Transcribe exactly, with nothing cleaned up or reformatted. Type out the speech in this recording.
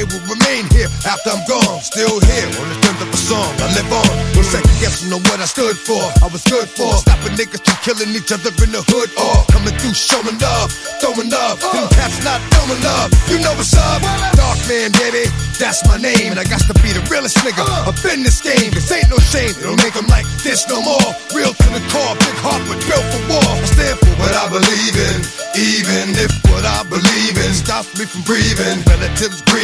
will remain here after I'm gone. Still here on the strength of a song. I live on. No second guessing on what I stood for. I was good for stopping niggas from killing each other in the hood. Or coming through showing love, throwing love. Them cats not throwing love. You know what's up? Dark man, baby, that's my name. And I got to be the realest nigga up in this game. This ain't no shame. They don't make them like this no more. Real to the core, big heart but built for war. I stand for what I believe in, even if what I believe in stops me from breathing. Relatives breathe.